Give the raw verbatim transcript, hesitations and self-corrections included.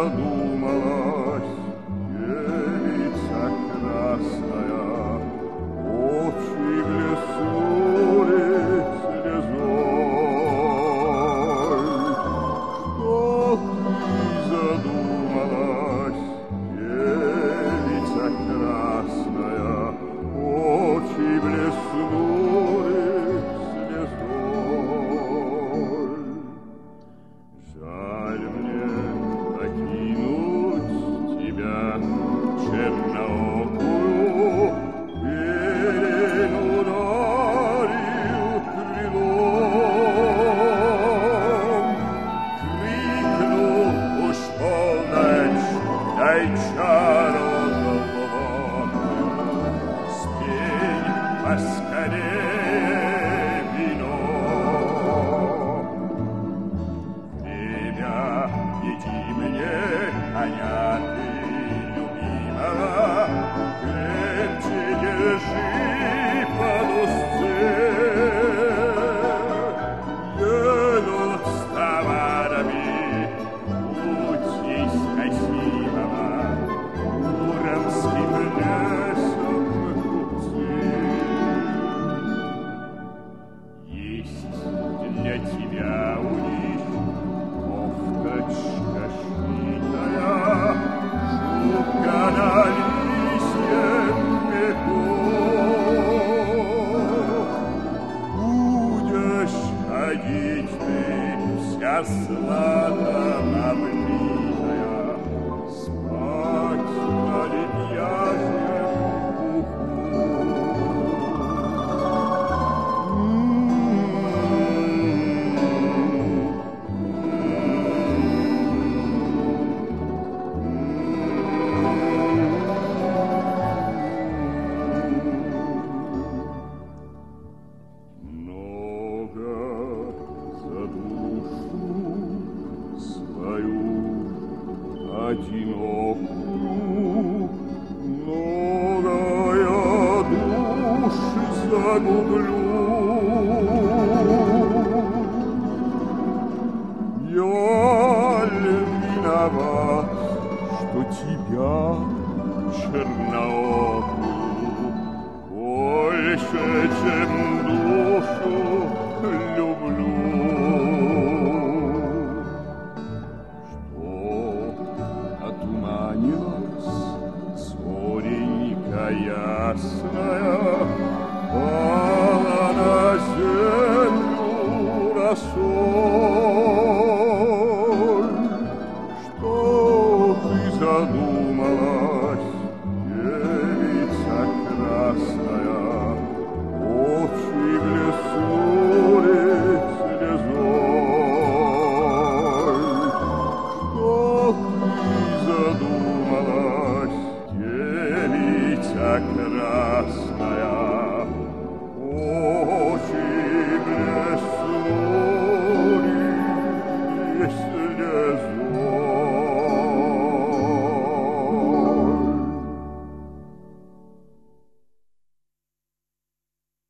задумалась девица красная, очи блеснули слезой. Что ты задумалась, девица красная, очи блеснули слезой. Жаль мне покинуть тебя, черноокую, пелену дарью крылом. Крикну уж полночь, дай чару голубую, спей поскорее вино. Время, иди мне, коня ты любимого, крепче держи под узцы. Едут с товарами пути скосимого, муромским лесом купцы. Есть для тебя у них кофточка шитая, шубка на лисьем меху. Будешь ходить ты вся златом облитая, спать на лебяжьем пуху. Много за душу свою одинокую, много я души загублю. Я ли виноват, что тебя, черноокую, больше, чем душу люблю?